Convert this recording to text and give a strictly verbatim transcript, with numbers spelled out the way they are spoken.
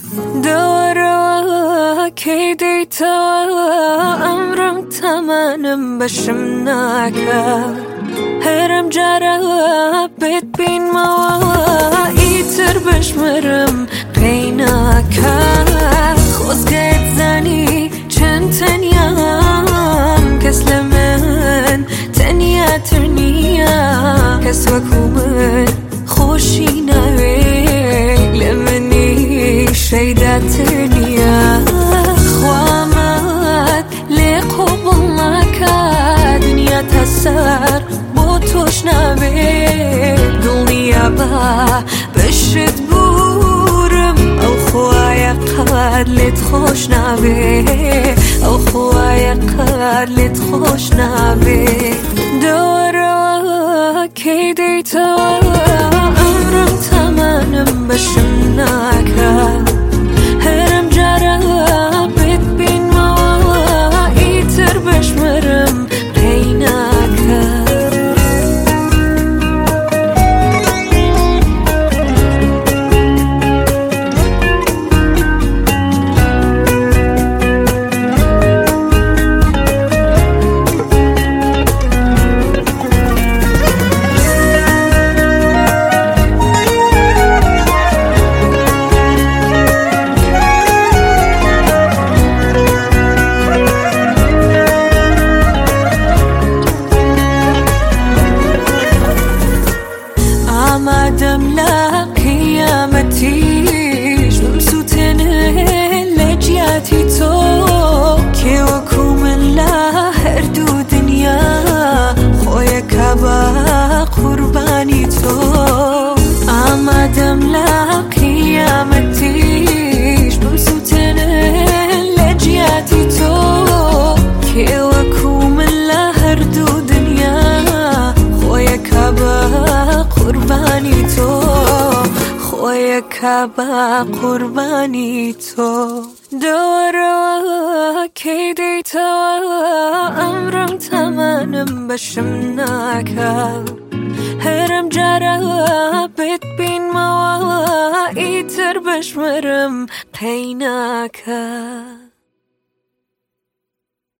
دوروا كيدي توا أمرم تمانم بشمناكا هرم جارا بيت بين موا إيتر بشمرم قيناكا خوز قيت زاني چند تنيام كس لمن تنيا ترنيا كس وكو من خوشي ناوي لمني شيدا ترنيا خوامات لقبلناكا دنيا تسر بوتوش ناوي دنيا با بشت بورم او خوايا قاد لتخوش ناوي او خوايا قاد لتخوش ناوي دوروا كيدي توا أمرم تمانم بشمناكا هرم جارا بيت بين موا إيتر بشمرم قيناكا آمادم لقيامتيش ممسوتن لجياتي تو كي وكو من لا هردو دنيا خويا كابا قرباني تو آمادم لقيامتيش ممسوتن لجياتي تو كي وكو من لا هردو دنيا خويا كابا قرباني تو خويا كابا قرباني تو دوروا كيدي توا أمرم تمانم بشمناكا هرم جارا بيت بين موا إيتر بشمرم قيناكا